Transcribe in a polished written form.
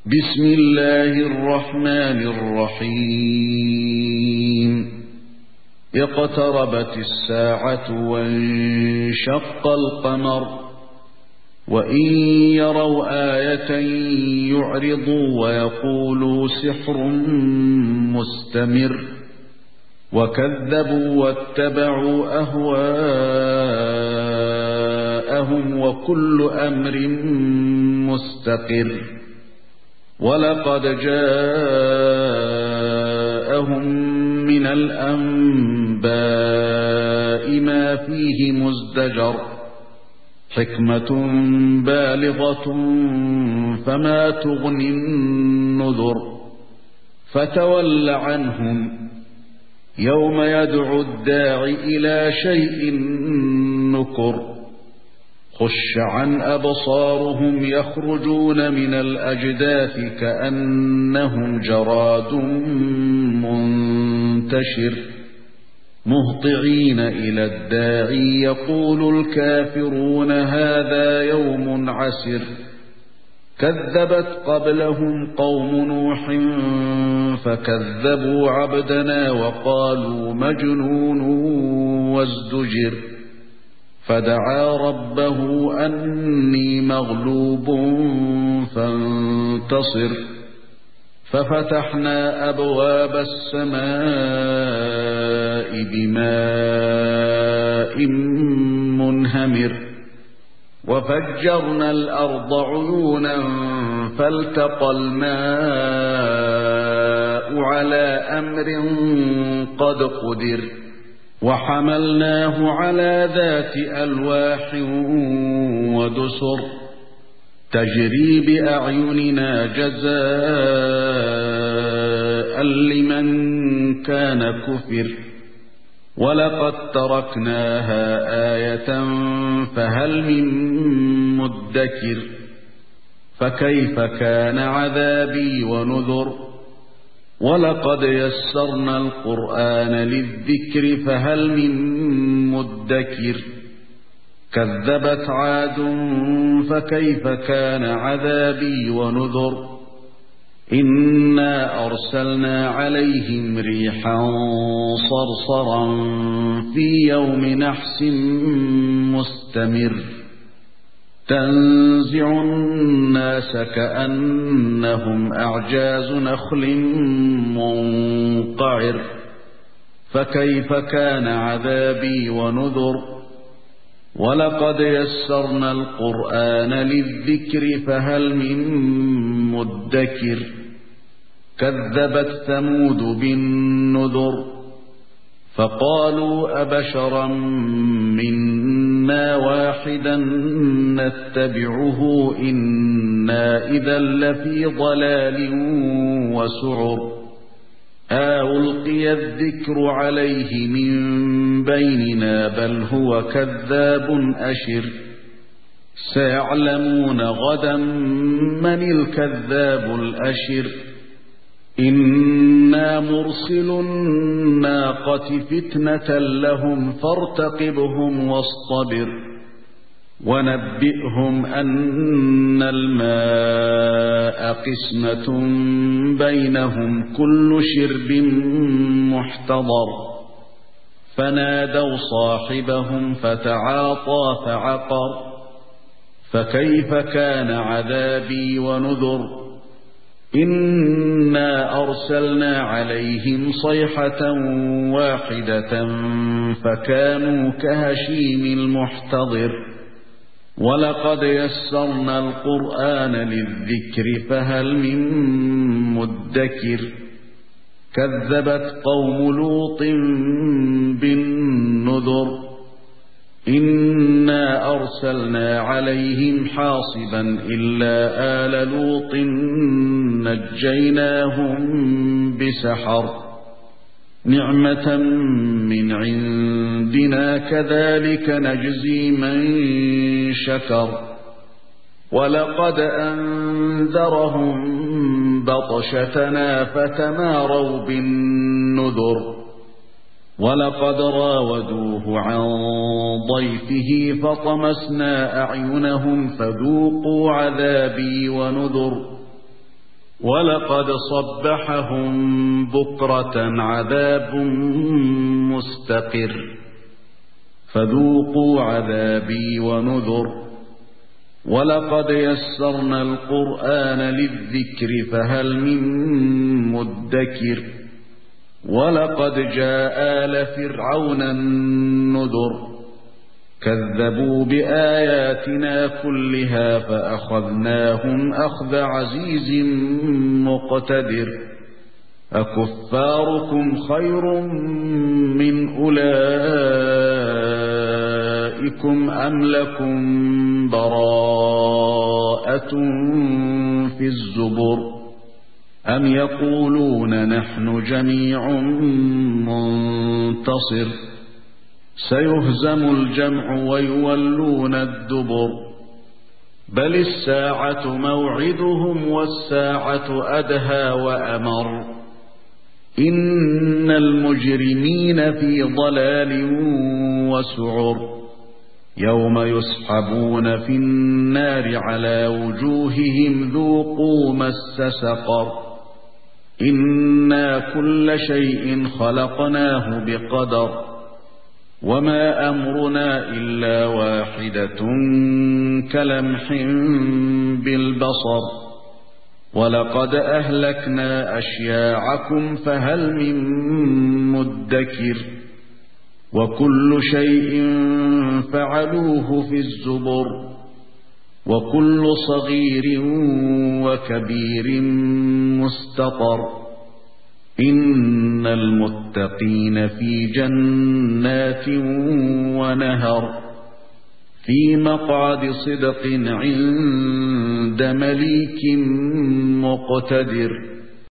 بسم الله الرحمن الرحيم اقتربت الساعة وانشق القمر وإن يروا آية يعرضوا ويقولوا سحر مستمر وكذبوا واتبعوا أهواءهم وكل أمر مستقر ولقد جاءهم من الأنباء ما فيه مزدجر حكمة بالغة فما تغني النذر فتول عنهم يوم يدعو الداع إلى شيء نكر خش عن أبصارهم يخرجون من الأجداث كأنهم جراد منتشر مهطعين إلى الداعي يقول الكافرون هذا يوم عسر كذبت قبلهم قوم نوح فكذبوا عبدنا وقالوا مجنون وازدجر فدعا ربه أني مغلوب فانتصر ففتحنا أبواب السماء بماء منهمر وفجرنا الأرض عيونا فالتقى الماء على أمر قد قدر وحملناه على ذات ألواح ودسر تجري بأعيننا جزاء لمن كان كفر ولقد تركناها آية فهل من مدكر فكيف كان عذابي ونذر ولقد يسرنا القرآن للذكر فهل من مدكر كذبت عاد فكيف كان عذابي ونذر إنا أرسلنا عليهم ريحا صرصرا في يوم نحس مستمر تنزع الناس كأنهم أعجاز نخل منقعر فكيف كان عذابي ونذر ولقد يسرنا القرآن للذكر فهل من مدكر كذبت ثمود بالنذر فقالوا أبشرا منا واحدا نتبعه إنا إذا لفي ضلال وسعر ألقي الذكر عليه من بيننا بل هو كذاب أشر سيعلمون غدا من الكذاب الأشر إنا مرسل الناقة فتنة لهم فارتقبهم واصطبر ونبئهم أن الماء قسمة بينهم كل شرب محتضر فنادوا صاحبهم فتعاطى فعقر فكيف كان عذابي ونذر إنا أرسلنا عليهم صيحة واحدة فكانوا كهشيم المحتضر ولقد يسرنا القرآن للذكر فهل من مدكر كذبت قوم لوط بالنذر إنا أرسلنا عليهم حاصبا إلا آل لوط نجيناهم بسحر نعمة من عندنا كذلك نجزي من شكر ولقد أنذرهم بطشتنا فتماروا بالنذر ولقد راودوه عن ضيفه فطمسنا أعينهم فذوقوا عذابي ونذر ولقد صبحهم بكرة عذاب مستقر فذوقوا عذابي ونذر ولقد يسرنا القرآن للذكر فهل من مدكر ولقد جاء آل فرعون النذر كذبوا بآياتنا كلها فأخذناهم أخذ عزيز مقتدر أكفاركم خير من أولئكم أم لكم براءة في الزبر أم يقولون نحن جميع منتصر سيهزم الجمع ويولون الدبر بل الساعة موعدهم والساعة أدهى وأمر إن المجرمين في ضلال وسعر يوم يسحبون في النار على وجوههم ذوقوا مس سقر إنا كل شيء خلقناه بقدر وما أمرنا إلا واحدة كلمح بالبصر ولقد أهلكنا أشياعكم فهل من مدكر وكل شيء فعلوه في الزبر وكل صغير وكبير مستطر إن المتقين في جنات ونهر في مقعد صدق عند مليك مقتدر